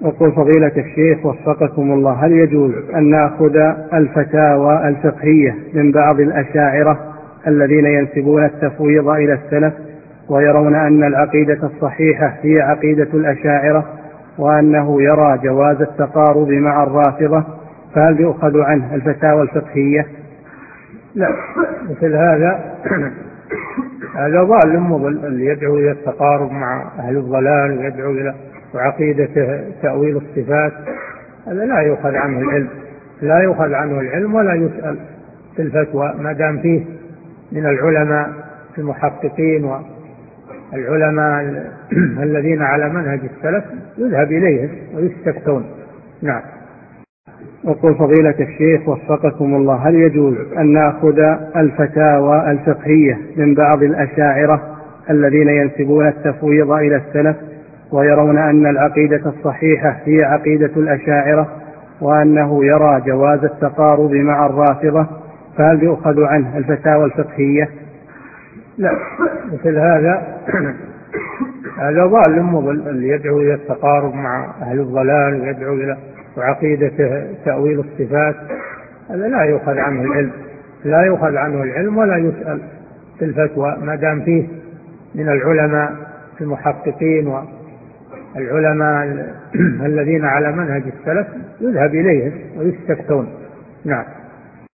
يقول فضيلة الشيخ وفقكم الله، هل يجوز أن نأخذ الفتاوى الفقهية من بعض الأشاعرة الذين ينسبون التفويض إلى السلف ويرون أن العقيدة الصحيحة هي عقيدة الأشاعرة وأنه يرى جواز التقارب مع الرافضة، فهل يؤخذ عنه الفتاوى الفقهية؟ لا، مثل هذا ضال مضل، اللي يدعو إلى التقارب مع أهل الضلال ويدعو إلى عقيدة تأويل الصفات، هذا لا يؤخذ عنه العلم، لا يؤخذ عنه العلم ولا يسأل في الفتوى، ما دام فيه من العلماء المحققين والعلماء الذين على منهج السلف يذهب إليهم ويستفتون. نعم. يقول فضيلة الشيخ وفقكم الله، هل يجوز أن نأخذ الفتاوى الفقهية من بعض الأشاعرة الذين ينسبون التفويض إلى السلف ويرون أن العقيدة الصحيحة هي عقيدة الأشاعرة وأنه يرى جواز التقارب مع الرافضة، فهل يؤخذ عنه الفتاوى الفقهية؟ لا، مثل هذا ضال مضل، اللي يدعو إلى التقارب مع أهل الضلال ويدعو إلى عقيدة تأويل الصفات، هذا لا يؤخذ عنه العلم، لا يؤخذ عنه العلم ولا يسأل في الفتوى، ما دام فيه من العلماء المحققين والعلماء الذين على منهج السلف يذهب إليهم ويستفتون. نعم.